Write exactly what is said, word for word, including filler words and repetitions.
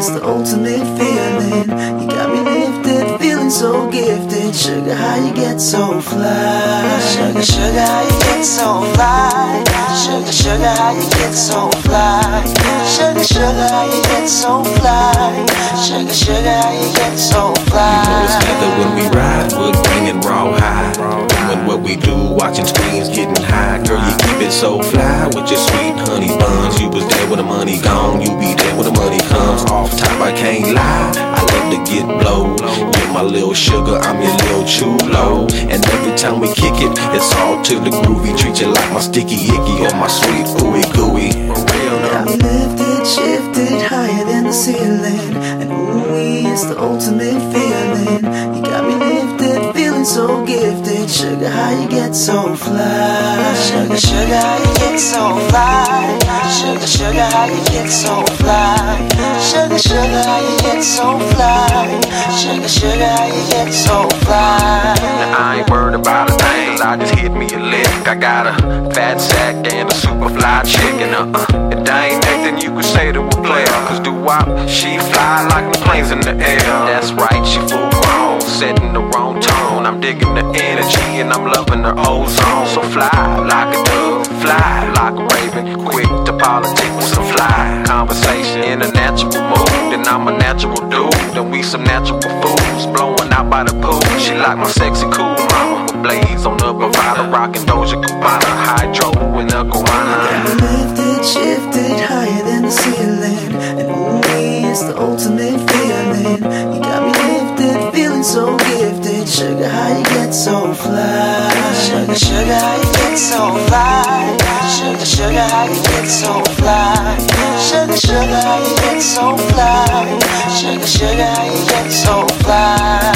it's the ultimate feeling. You got me lifted, feeling so gifted. Sugar, how you get so fly? Sugar, sugar, how you get so fly? Sugar, sugar, how you get so fly? Sugar, sugar, how you get so fly? Sugar, sugar, how you get so fly? You know it's together when we ride, we're bringing raw high. Doing what we do, watching screens, getting high. Girl, you keep it so fly with your sweet honey buns. You was there when the money gone, you be there when the money comes. Off top, I can't lie, I love to get blowed. You're my little sugar, I'm your little chulo. And every time we kick it, it's all to the groovy. Treat you like my sticky icky or my sweet ooey gooey. Got me lifted, shifted higher than the ceiling. And ooh, it's the ultimate feeling. You got me lifted, feeling so gifted. Sugar, how you get so fly? Sugar, sugar, how you get so fly? Sugar, sugar, how you get so fly? Sugar, sugar, how you get so fly? Sugar, sugar, how you get so fly? Now I ain't worried about a thing, cause I just hit me a lick. I got a fat sack and a super fly chick. And uh-uh, it ain't nothing you can say to a player. Cause do wop, she fly like the planes in the air. That's right, she full grown, setting the wrong tone. I'm digging the energy and I'm loving her ozone. So fly like a dove, fly like a raven. Quick to politic with some fly conversation in a natural mood. And I'm a natural dude, and we some natural fools blowing out by the pool. She like my sexy cool mama with blades on the Bravada, rockin' Doja Cabana, hydro and a guana. Lifted, shifted higher than the ceiling. And ooh, it's the ultimate feeling. You got me lifted, feeling so gifted. Sugar, how you get so fly? Sugar, sugar, how you get so fly? Sugar, sugar, how you get so fly? Sugar, sugar, how you get so fly? Sugar, sugar, how you get so fly?